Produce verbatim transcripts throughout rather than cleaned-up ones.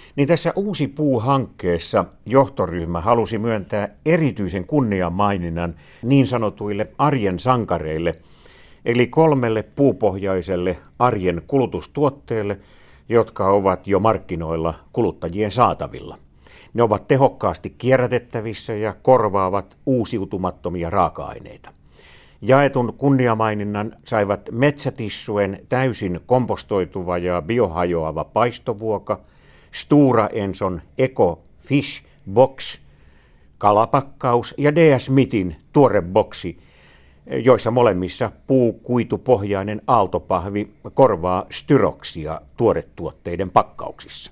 Niin tässä Uusi Puu-hankkeessa johtoryhmä halusi myöntää erityisen kunniamaininnan niin sanotuille arjen sankareille, eli kolmelle puupohjaiselle arjen kulutustuotteelle, jotka ovat jo markkinoilla kuluttajien saatavilla. Ne ovat tehokkaasti kierrätettävissä ja korvaavat uusiutumattomia raaka-aineita. Jaetun kunniamaininnan saivat metsätissuen täysin kompostoituva ja biohajoava paistovuoka, Stora Enson Eco Fish Box, kalapakkaus ja D S Smithin tuoreboksi, joissa molemmissa puukuitupohjainen aaltopahvi korvaa styroksia tuoretuotteiden pakkauksissa.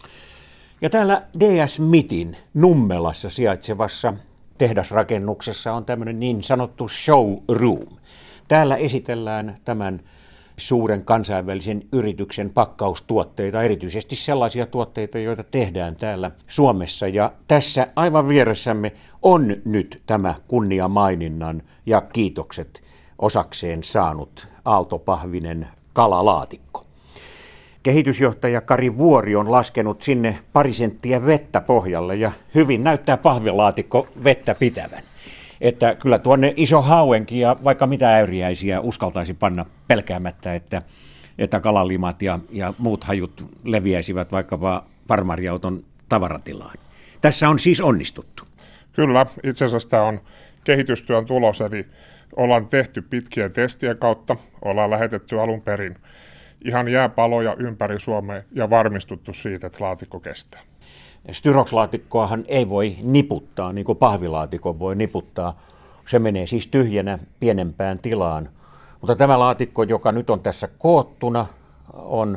Ja täällä D S Smithin Nummelassa sijaitsevassa tehdasrakennuksessa on tämmöinen niin sanottu showroom. Täällä esitellään tämän suuren kansainvälisen yrityksen pakkaustuotteita, erityisesti sellaisia tuotteita, joita tehdään täällä Suomessa. Ja tässä aivan vieressämme on nyt tämä kunniamaininnan ja kiitokset osakseen saanut aaltopahvinen kalalaatikko. Kehitysjohtaja Kari Vuori on laskenut sinne pari senttiä vettä pohjalle ja hyvin näyttää pahvilaatikko vettä pitävän. Että kyllä tuonne iso hauenkin ja vaikka mitä äyriäisiä uskaltaisi panna pelkäämättä, että, että kalalimat ja, ja muut hajut leviäisivät vaikkapa farmariauton tavaratilaan. Tässä on siis onnistuttu. Kyllä, itse asiassa tämä on kehitystyön tulos, eli ollaan tehty pitkien testien kautta, ollaan lähetetty alun perin ihan jääpaloja ympäri Suomea ja varmistuttu siitä, että laatikko kestää. Styrox-laatikkoahan ei voi niputtaa, niin kuin pahvilaatikon voi niputtaa. Se menee siis tyhjänä pienempään tilaan. Mutta tämä laatikko, joka nyt on tässä koottuna, on,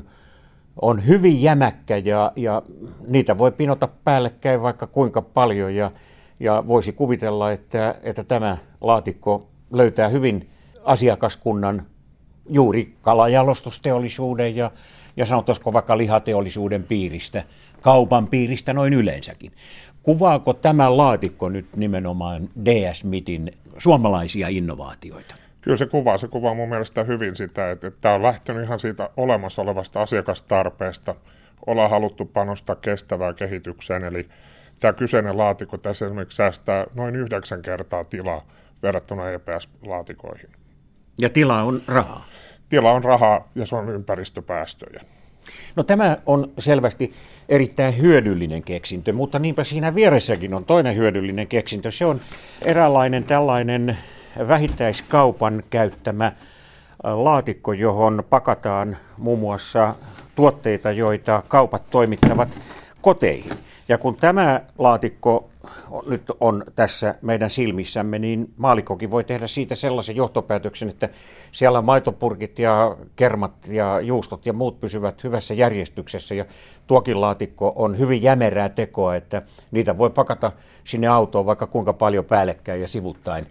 on hyvin jämäkkä ja, ja niitä voi pinota päällekkäin vaikka kuinka paljon. Ja, ja voisi kuvitella, että, että tämä laatikko löytää hyvin asiakaskunnan juuri kalajalostusteollisuuden ja, ja sanotaanko vaikka lihateollisuuden piiristä, kaupan piiristä noin yleensäkin. Kuvaako tämä laatikko nyt nimenomaan D S Smithin suomalaisia innovaatioita? Kyllä se kuvaa. Se kuvaa mun mielestä hyvin sitä, että, että tämä on lähtenyt ihan siitä olemassa olevasta asiakastarpeesta. Ollaan haluttu panostaa kestävään kehitykseen, eli tämä kyseinen laatikko tässä esimerkiksi säästää noin yhdeksän kertaa tilaa verrattuna E P S-laatikoihin. Ja tila on rahaa? Tila on rahaa ja se on ympäristöpäästöjä. No tämä on selvästi erittäin hyödyllinen keksintö, mutta niinpä siinä vieressäkin on toinen hyödyllinen keksintö. Se on eräänlainen tällainen vähittäiskaupan käyttämä laatikko, johon pakataan muun muassa tuotteita, joita kaupat toimittavat koteihin. Ja kun tämä laatikko nyt on tässä meidän silmissämme, niin maallikkokin voi tehdä siitä sellaisen johtopäätöksen, että siellä maitopurkit ja kermat ja juustot ja muut pysyvät hyvässä järjestyksessä. Ja tuokin laatikko on hyvin jämerää tekoa, että niitä voi pakata sinne autoon vaikka kuinka paljon päällekkäin ja sivuttain.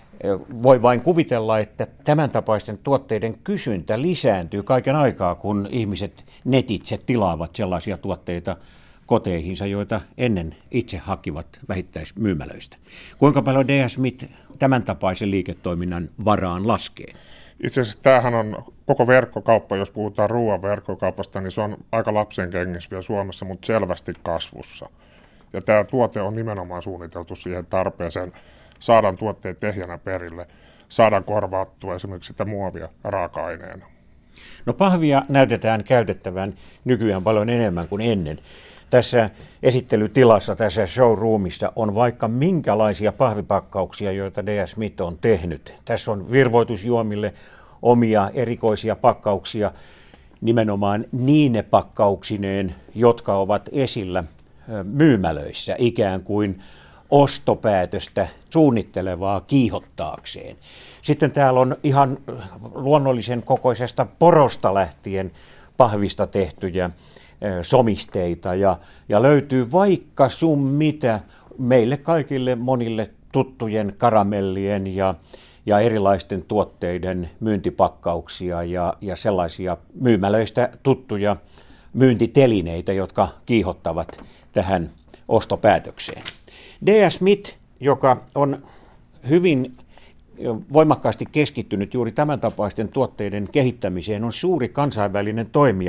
Voi vain kuvitella, että tämän tapaisten tuotteiden kysyntä lisääntyy kaiken aikaa, kun ihmiset netitse tilaavat sellaisia tuotteita koteihinsa, joita ennen itse hakivat vähittäismyymälöistä. Kuinka paljon D S Smith tämän tapaisen liiketoiminnan varaan laskee? Itse asiassa tämähän on koko verkkokauppa, jos puhutaan ruoan verkkokaupasta, niin se on aika lapsen kengissä vielä Suomessa, mutta selvästi kasvussa. Ja tämä tuote on nimenomaan suunniteltu siihen tarpeeseen, saadaan tuotteet ehjänä perille, saadaan korvattua esimerkiksi sitä muovia raaka-aineena. No pahvia näytetään käytettävän nykyään paljon enemmän kuin ennen. Tässä esittelytilassa, tässä showroomissa on vaikka minkälaisia pahvipakkauksia, joita D S Smith on tehnyt. Tässä on virvoitusjuomille omia erikoisia pakkauksia, nimenomaan niine pakkauksineen, jotka ovat esillä myymälöissä ikään kuin ostopäätöstä suunnittelevaa kiihottaakseen. Sitten täällä on ihan luonnollisen kokoisesta porosta lähtien pahvista tehtyjä somisteita ja, ja löytyy vaikka sun mitä meille kaikille monille tuttujen karamellien ja, ja erilaisten tuotteiden myyntipakkauksia ja, ja sellaisia myymälöistä tuttuja myyntitelineitä, jotka kiihottavat tähän ostopäätökseen. D S Smith, joka on hyvin voimakkaasti keskittynyt juuri tämän tapaisten tuotteiden kehittämiseen, on suuri kansainvälinen toimija.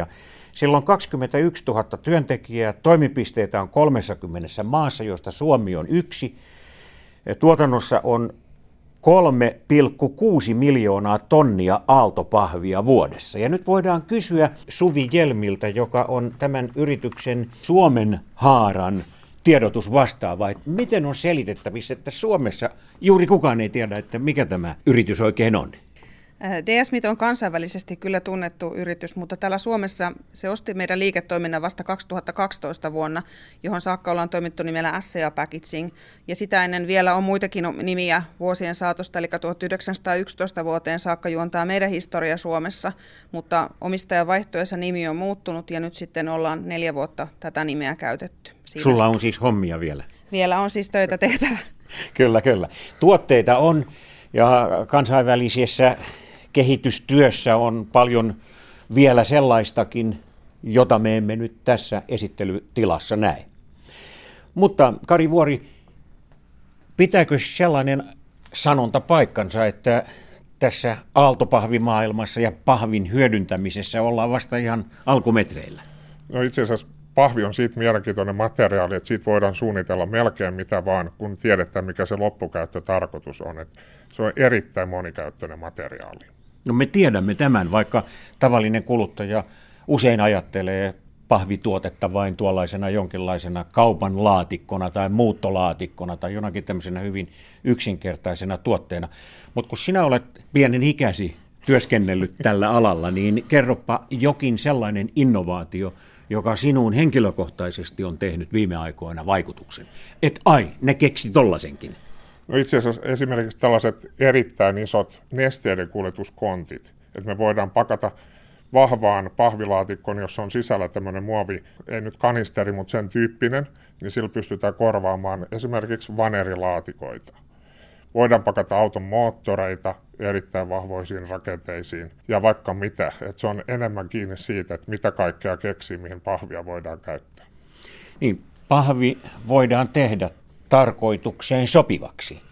Sillä on kaksikymmentäyksituhatta työntekijää, toimipisteitä on kolmekymmentä maassa, joista Suomi on yksi. Tuotannossa on kolme pilkku kuusi miljoonaa tonnia aaltopahvia vuodessa. Ja nyt voidaan kysyä Suvi Jelmiltä, joka on tämän yrityksen Suomen haaran tiedotusvastaava, että miten on selitettävissä, että Suomessa juuri kukaan ei tiedä, että mikä tämä yritys oikein on. D S. Smith on kansainvälisesti kyllä tunnettu yritys, mutta täällä Suomessa se osti meidän liiketoiminnan vasta kaksituhattakaksitoista vuonna, johon saakka ollaan toimittu nimellä S C A Packaging. Ja sitä ennen vielä on muitakin nimiä vuosien saatosta, eli tuhatyhdeksänsataayksitoista vuoteen saakka juontaa meidän historia Suomessa, mutta omistajan vaihtoessa nimi on muuttunut ja nyt sitten ollaan neljä vuotta tätä nimeä käytetty. Siitä Sulla on siis hommia vielä. Vielä on siis töitä tehtävä. Kyllä, kyllä. Tuotteita on ja kansainvälisessä kehitystyössä on paljon vielä sellaistakin, jota me emme nyt tässä esittelytilassa näe. Mutta Kari Vuori, pitääkö sellainen sanonta paikkansa, että tässä aaltopahvimaailmassa ja pahvin hyödyntämisessä ollaan vasta ihan alkumetreillä? No itse asiassa pahvi on siitä mielenkiintoinen materiaali, että siitä voidaan suunnitella melkein mitä vaan, kun tiedetään, mikä se loppukäyttötarkoitus on. Että se on erittäin monikäyttöinen materiaali. No me tiedämme tämän, vaikka tavallinen kuluttaja usein ajattelee pahvituotetta vain tuollaisena jonkinlaisena kaupan laatikkona tai muuttolaatikkona tai jonakin tämmöisenä hyvin yksinkertaisena tuotteena. Mutta kun sinä olet pienen ikäsi työskennellyt tällä alalla, niin kerropa jokin sellainen innovaatio, joka sinuun henkilökohtaisesti on tehnyt viime aikoina vaikutuksen. Et ai, ne keksi tollasenkin. No itse asiassa esimerkiksi tällaiset erittäin isot nesteiden kuljetuskontit, että me voidaan pakata vahvaan pahvilaatikkoon, jossa on sisällä tämmöinen muovi, ei nyt kanisteri, mutta sen tyyppinen, niin sillä pystytään korvaamaan esimerkiksi vanerilaatikoita. Voidaan pakata auton moottoreita erittäin vahvoisiin rakenteisiin ja vaikka mitä. Että se on enemmän kiinni siitä, että mitä kaikkea keksii, mihin pahvia voidaan käyttää. Niin, pahvi voidaan tehdä tarkoitukseen sopivaksi.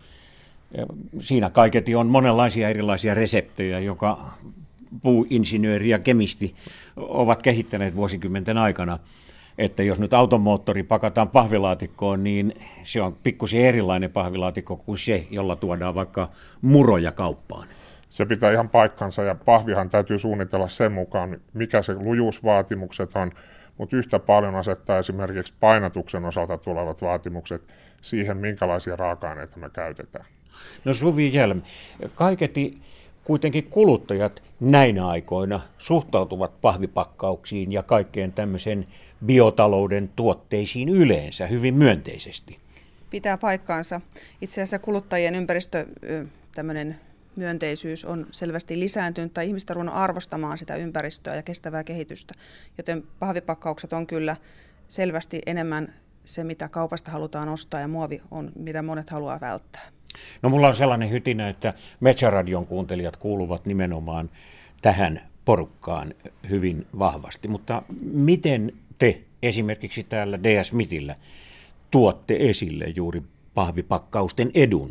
Siinä kaiketi on monenlaisia erilaisia reseptejä, joka puuinsinööri ja kemisti ovat kehittäneet vuosikymmenten aikana. Että jos nyt automoottori pakataan pahvilaatikkoon, niin se on pikkusen erilainen pahvilaatikko kuin se, jolla tuodaan vaikka muroja kauppaan. Se pitää ihan paikkansa ja pahvihan täytyy suunnitella sen mukaan, mikä se lujuusvaatimukset on, mutta yhtä paljon asettaa esimerkiksi painatuksen osalta tulevat vaatimukset siihen, minkälaisia raaka-aineita me käytetään. No Suvi Jelm, kaiketi kuitenkin kuluttajat näinä aikoina suhtautuvat pahvipakkauksiin ja kaikkeen tämmöisen biotalouden tuotteisiin yleensä hyvin myönteisesti. Pitää paikkaansa. Itse asiassa kuluttajien ympäristö tämmöinen myönteisyys on selvästi lisääntynyt tai ihmiset on ruvennut arvostamaan sitä ympäristöä ja kestävää kehitystä, joten pahvipakkaukset on kyllä selvästi enemmän se, mitä kaupasta halutaan ostaa ja muovi on, mitä monet haluaa välttää. No mulla on sellainen hytinä, että Metsäradion kuuntelijat kuuluvat nimenomaan tähän porukkaan hyvin vahvasti, mutta miten te esimerkiksi täällä D S. Smithillä tuotte esille juuri pahvipakkausten edun?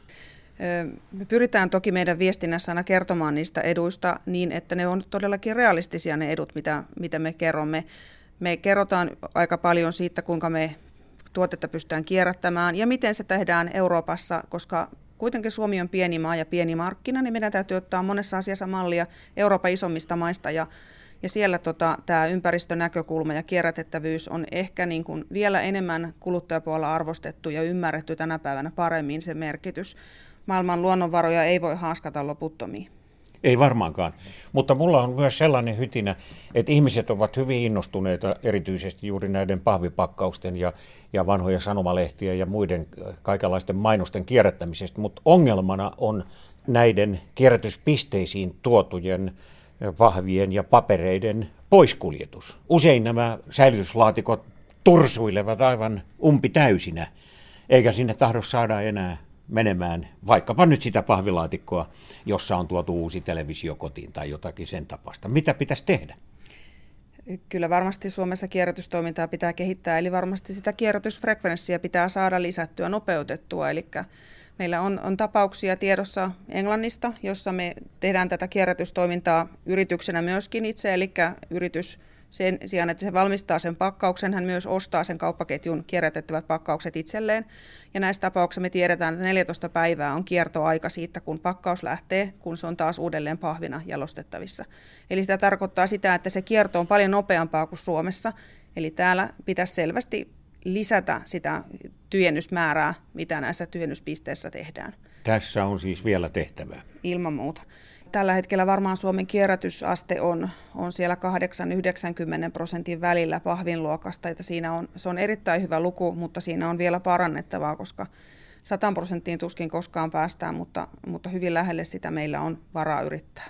Me pyritään toki meidän viestinnässä aina kertomaan niistä eduista niin, että ne on todellakin realistisia ne edut, mitä, mitä me kerromme. Me kerrotaan aika paljon siitä, kuinka me tuotetta pystytään kierrättämään ja miten se tehdään Euroopassa, koska kuitenkin Suomi on pieni maa ja pieni markkina, niin meidän täytyy ottaa monessa asiassa mallia Euroopan isommista maista ja Ja siellä tota, tämä ympäristönäkökulma ja kierrätettävyys on ehkä niin kuin vielä enemmän kuluttajapuolella arvostettu ja ymmärretty tänä päivänä paremmin se merkitys. Maailman luonnonvaroja ei voi haaskata loputtomiin. Ei varmaankaan, mutta mulla on myös sellainen hytinä, että ihmiset ovat hyvin innostuneita erityisesti juuri näiden pahvipakkausten ja, ja vanhoja sanomalehtiä ja muiden kaikenlaisten mainosten kierrättämisestä, mutta ongelmana on näiden kierrätyspisteisiin tuotujen pahvien ja papereiden poiskuljetus. Usein nämä säilytyslaatikot tursuilevat aivan umpitäysinä, eikä sinne tahdo saada enää menemään vaikkapa nyt sitä pahvilaatikkoa, jossa on tuotu uusi televisio kotiin tai jotakin sen tapasta. Mitä pitäisi tehdä? Kyllä varmasti Suomessa kierrätystoimintaa pitää kehittää, eli varmasti sitä kierrätysfrekvenssiä pitää saada lisättyä, nopeutettua. Eli meillä on, on tapauksia tiedossa Englannista, jossa me tehdään tätä kierrätystoimintaa yrityksenä myöskin itse, eli yritys Sen sijaan, että se valmistaa sen pakkauksen, hän myös ostaa sen kauppaketjun kierrätettävät pakkaukset itselleen. Ja näissä tapauksissa me tiedetään, että neljätoista päivää on kiertoaika siitä, kun pakkaus lähtee, kun se on taas uudelleen pahvina jalostettavissa. Eli sitä tarkoittaa sitä, että se kierto on paljon nopeampaa kuin Suomessa. Eli täällä pitäisi selvästi lisätä sitä tyhjennysmäärää, mitä näissä tyhjennyspisteissä tehdään. Tässä on siis vielä tehtävää. Ilman muuta. Tällä hetkellä varmaan Suomen kierrätysaste on, on siellä kahdeksan yhdeksänkymmentä prosentin välillä pahvinluokasta. Että siinä on, se on erittäin hyvä luku, mutta siinä on vielä parannettavaa, koska sata prosenttiin tuskin koskaan päästään, mutta, mutta hyvin lähelle sitä meillä on varaa yrittää.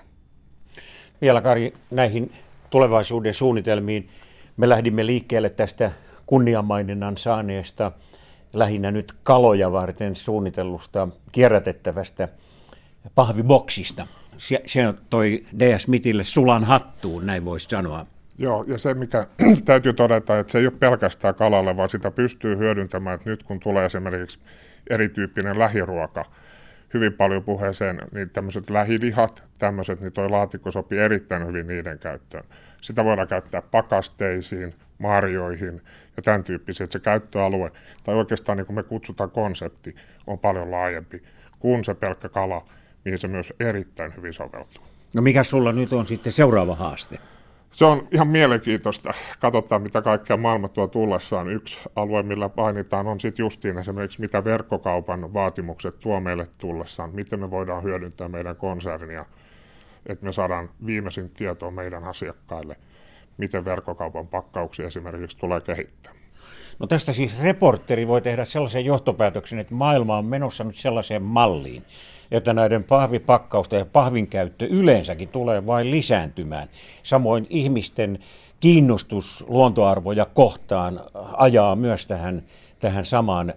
Vielä Kari, näihin tulevaisuuden suunnitelmiin. Me lähdimme liikkeelle tästä kunniamaininnan saaneesta, lähinnä nyt kaloja varten suunnitellusta kierrätettävästä pahviboksista. Se, se toi D S. Smithille sulan hattuun, näin voisi sanoa. Joo, ja se mikä täytyy todeta, että se ei ole pelkästään kalalle, vaan sitä pystyy hyödyntämään, että nyt kun tulee esimerkiksi erityyppinen lähiruoka, hyvin paljon puheeseen, niin tämmöiset lähilihat, tämmöiset, niin toi laatikko sopii erittäin hyvin niiden käyttöön. Sitä voidaan käyttää pakasteisiin, marjoihin ja tämän tyyppisiä, että se käyttöalue, tai oikeastaan niin kuin me kutsutaan konsepti, on paljon laajempi kuin se pelkkä kala, mihin se myös erittäin hyvin soveltuu. No mikä sulla nyt on sitten seuraava haaste? Se on ihan mielenkiintoista. Katsotaan, mitä kaikkea maailma tuo tullessaan. Yksi alue, millä painitaan, on sitten justiin esimerkiksi, mitä verkkokaupan vaatimukset tuo meille tullessaan. Miten me voidaan hyödyntää meidän konsernia, että me saadaan viimeisin tietoa meidän asiakkaille, miten verkkokaupan pakkauksia esimerkiksi tulee kehittää. No tästä siis reporteri voi tehdä sellaisen johtopäätöksen, että maailma on menossa nyt sellaiseen malliin, että näiden pahvipakkausten ja pahvin käyttö yleensäkin tulee vain lisääntymään. Samoin ihmisten kiinnostus luontoarvoja kohtaan ajaa myös tähän, tähän samaan,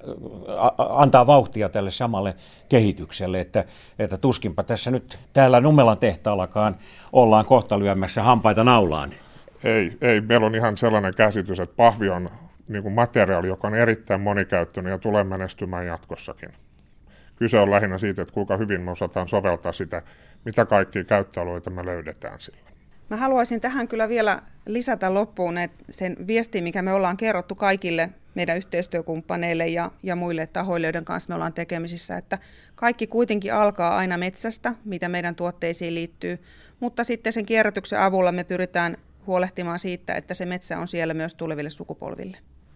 antaa vauhtia tälle samalle kehitykselle, että, että tuskinpa tässä nyt täällä Nummelan tehtaallakaan ollaan kohta lyömässä hampaita naulaan. Ei, ei, meillä on ihan sellainen käsitys, että pahvi on niin kuin materiaali, joka on erittäin monikäyttöinen ja tulee menestymään jatkossakin. Kyse on lähinnä siitä, että kuinka hyvin me osataan soveltaa sitä, mitä kaikkia käyttöalueita me löydetään sillä. Mä haluaisin tähän kyllä vielä lisätä loppuun että sen viestin, mikä me ollaan kerrottu kaikille meidän yhteistyökumppaneille ja, ja muille tahoille, joiden kanssa me ollaan tekemisissä, että kaikki kuitenkin alkaa aina metsästä, mitä meidän tuotteisiin liittyy, mutta sitten sen kierrätyksen avulla me pyritään huolehtimaan siitä, että se metsä on siellä myös tuleville sukupolville.